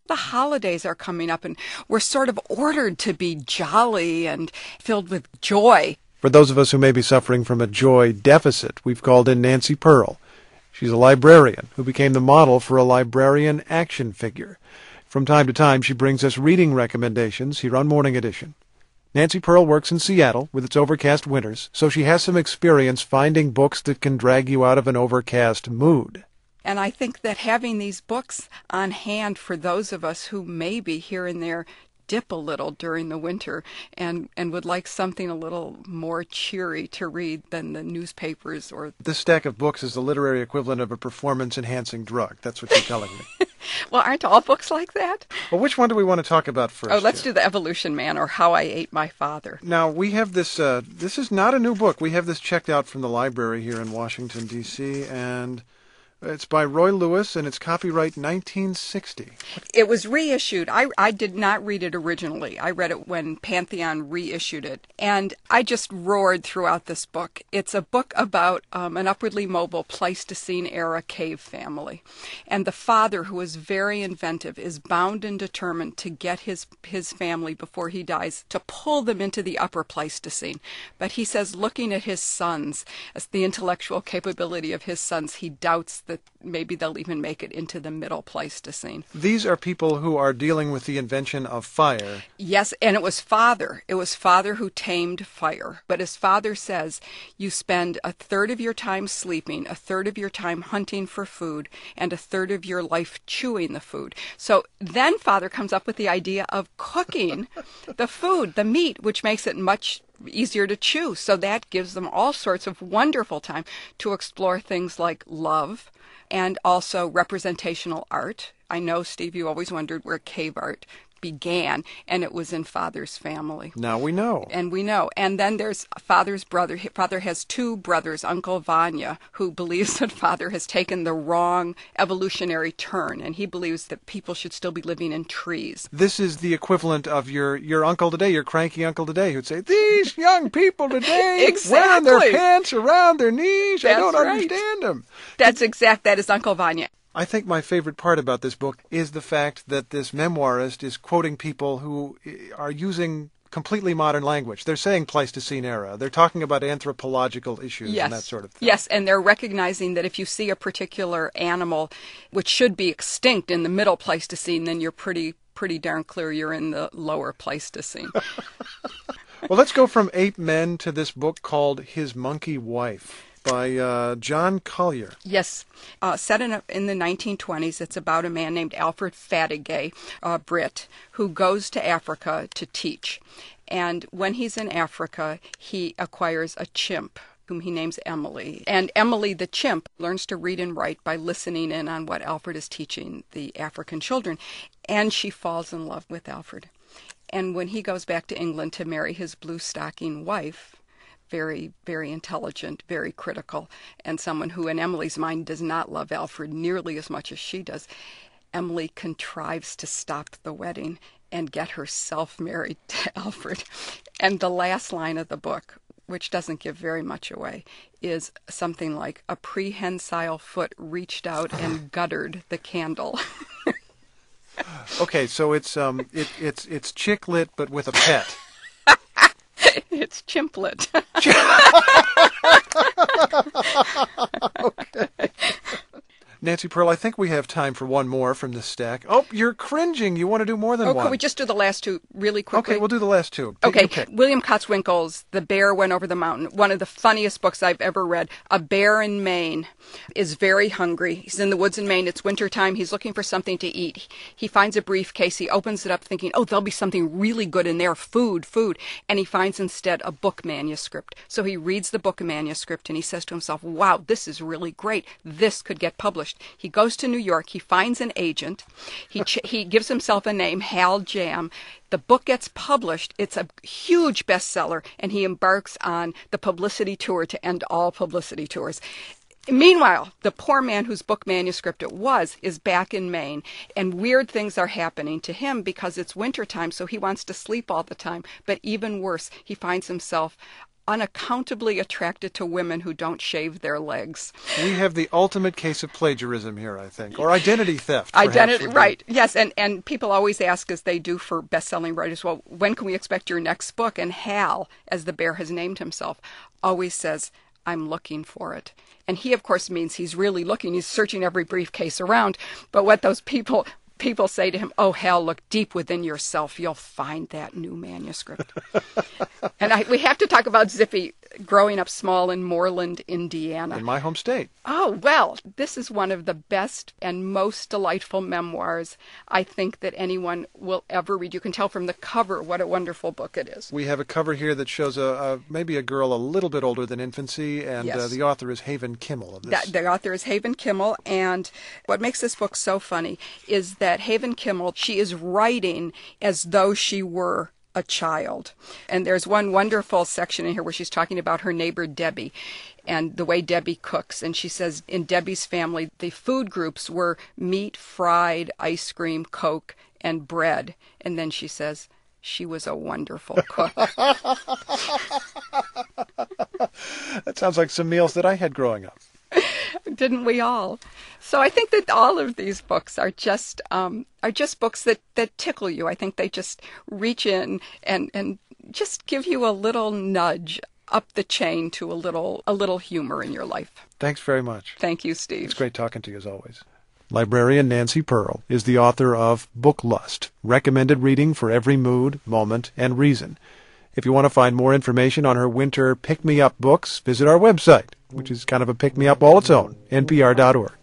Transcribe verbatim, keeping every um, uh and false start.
the holidays are coming up and we're sort of ordered to be jolly and filled with joy. For those of us who may be suffering from a joy deficit, we've called in Nancy Pearl. She's a librarian who became the model for a librarian action figure. From time to time, she brings us reading recommendations here on Morning Edition. Nancy Pearl works in Seattle with its overcast winters, so she has some experience finding books that can drag you out of an overcast mood. And I think that having these books on hand for those of us who maybe here and there dip a little during the winter and, and would like something a little more cheery to read than the newspapers or... This stack of books is the literary equivalent of a performance-enhancing drug. That's what you're telling me. Well, aren't all books like that? Well, which one do we want to talk about first? Oh, let's here? do The Evolution Man, or How I Ate My Father. Now, we have this, uh, this is not a new book. We have this checked out from the library here in Washington, D C, and it's by Roy Lewis, and it's copyright nineteen sixty. It was reissued. I, I did not read it originally. I read it when Pantheon reissued it, and I just roared throughout this book. It's a book about um, an upwardly mobile Pleistocene-era cave family, and the father, who is very inventive, is bound and determined to get his, his family, before he dies, to pull them into the upper Pleistocene. But he says, looking at his sons, as the intellectual capability of his sons, he doubts that maybe they'll even make it into the middle Pleistocene. These are people who are dealing with the invention of fire. Yes, and it was father. It was father who tamed fire. But as father says, you spend a third of your time sleeping, a third of your time hunting for food, and a third of your life chewing the food. So then father comes up with the idea of cooking the food, the meat, which makes it much easier to chew. So that gives them all sorts of wonderful time to explore things like love and also representational art. I know, Steve, you always wondered where cave art began, and it was in father's family. Now we know. And we know. And then there's father's brother. Father has two brothers, Uncle Vanya, who believes that father has taken the wrong evolutionary turn, and he believes that people should still be living in trees. This is the equivalent of your, your uncle today, your cranky uncle today, who'd say, these young people today exactly. wearing their pants around their knees. That's I don't right. understand them. That's exact. That is Uncle Vanya. I think my favorite part about this book is the fact that this memoirist is quoting people who are using completely modern language. They're saying Pleistocene era. They're talking about anthropological issues yes. and that sort of thing. Yes, and they're recognizing that if you see a particular animal which should be extinct in the middle Pleistocene, then you're pretty pretty darn clear you're in the lower Pleistocene. Well, let's go from ape men to this book called His Monkey Wife, by uh, John Collier. Yes. Uh, set in, a, in the nineteen twenties, it's about a man named Alfred Fadigue, a Brit, who goes to Africa to teach. And when he's in Africa, he acquires a chimp, whom he names Emily. And Emily, the chimp, learns to read and write by listening in on what Alfred is teaching the African children. And she falls in love with Alfred. And when he goes back to England to marry his blue stocking wife, very, very intelligent, very critical, and someone who in Emily's mind does not love Alfred nearly as much as she does, Emily contrives to stop the wedding and get herself married to Alfred. And the last line of the book, which doesn't give very much away, is something like, a prehensile foot reached out and guttered the candle. Okay, so it's um, it, it's it's chick lit, but with a pet. It's chimplet. Okay. Nancy Pearl, I think we have time for one more from this stack. Oh, you're cringing. You want to do more than oh, one. Could we just do the last two really quickly? Okay, we'll do the last two. Take Okay, your pick. William Kotzwinkel's The Bear Went Over the Mountain, one of the funniest books I've ever read. A bear in Maine is very hungry. He's in the woods in Maine. It's wintertime. He's looking for something to eat. He finds a briefcase. He opens it up thinking, oh, there'll be something really good in there, food, food. And he finds instead a book manuscript. So he reads the book manuscript and he says to himself, wow, this is really great. This could get published. He goes to New York. He finds an agent. He ch- he gives himself a name, Hal Jam. The book gets published. It's a huge bestseller, and he embarks on the publicity tour to end all publicity tours. Meanwhile, the poor man whose book manuscript it was is back in Maine, and weird things are happening to him because it's wintertime, so he wants to sleep all the time. But even worse, he finds himself unaccountably attracted to women who don't shave their legs. We have the ultimate case of plagiarism here, I think, or identity theft. Identity, right? Yes, and and people always ask, as they do for best-selling writers, well, when can we expect your next book? And Hal, as the bear has named himself, always says, I'm looking for it. And he, of course, means he's really looking. He's searching every briefcase around. But what those people people say to him, oh, Hal, look deep within yourself. You'll find that new manuscript. And I, we have to talk about Zippy growing up small in Moreland, Indiana. In my home state. Oh, well, this is one of the best and most delightful memoirs I think that anyone will ever read. You can tell from the cover what a wonderful book it is. We have a cover here that shows a, a maybe a girl a little bit older than infancy, and yes. uh, the author is Haven Kimmel. Of this. The, the author is Haven Kimmel, and what makes this book so funny is that Haven Kimmel, she is writing as though she were a child. And there's one wonderful section in here where she's talking about her neighbor Debbie and the way Debbie cooks. And she says in Debbie's family, the food groups were meat, fried, ice cream, Coke, and bread. And then she says, she was a wonderful cook. That sounds like some meals that I had growing up. Didn't we all? So I think that all of these books are just um, are just books that, that tickle you. I think they just reach in and, and just give you a little nudge up the chain to a little a little humor in your life. Thanks very much. Thank you, Steve. It's great talking to you as always. Librarian Nancy Pearl is the author of Book Lust, recommended reading for every mood, moment, and reason. If you want to find more information on her winter pick-me-up books, visit our website, which is kind of a pick-me-up all its own, N P R dot org.